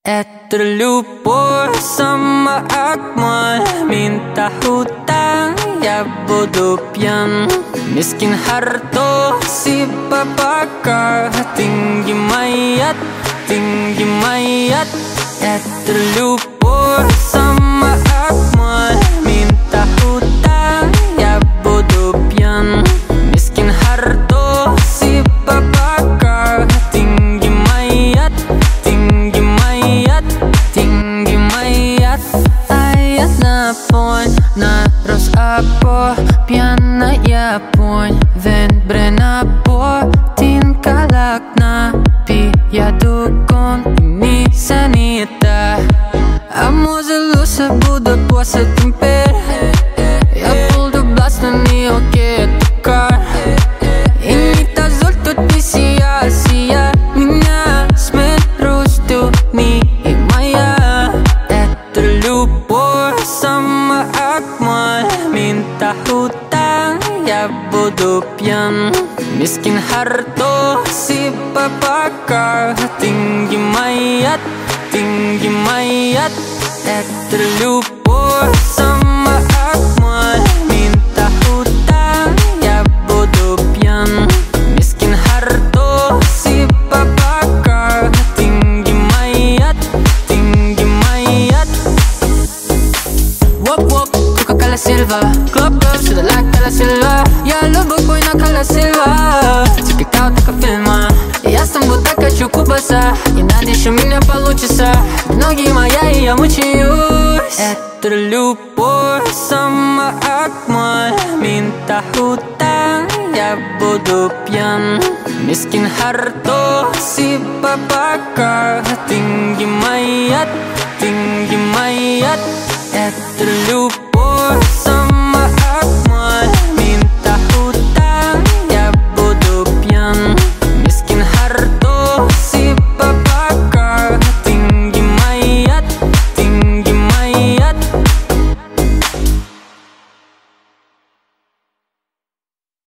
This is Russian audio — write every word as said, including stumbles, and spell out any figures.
Это любовь сама Акмаль. Minta hutang, я буду пьян. Miskin harto, si babakar. Tinggi mayat, tinggi mayat. Это любовь сама Акмаль. Minta hutang, я буду пьян. Miskin harto, si babakar. Tinggi mayat, tinggi mayat, tinggi mayat. Ayat na ponь, naros apo. Пьяная понь, вен бренапо. Tinkalak na piyadukon inisanita. Amo zelosa budo posa timper. Я буду бластно не окей тукар. И не та золь тут не сия, сия. Меня смерть русту не и моя. Это любовь сама Акмаль. Minta hutang, я буду пьян. Miskin harto, si babakar. Tinggi mayat, tinggi mayat. Это любовь сама Акмаль. Minta hutang, я буду пьян. Miskin harto, si babakar. Tinggi mayat, tinggi mayat. Wop wop, Coca-Cola Silva. Club girl, sila like Cola Silva. Я любовь бой на Cola Silva. Тебе кау так фильма. Я сам будто хочу купаться. И надеюсь, у меня получится. Ноги моя, и я мучаюсь. Это любовь сама Акмаль. Minta hutang, я буду пьян. Miskin harto, si babakar. Tinggi mayat, tinggi mayat. Это любовь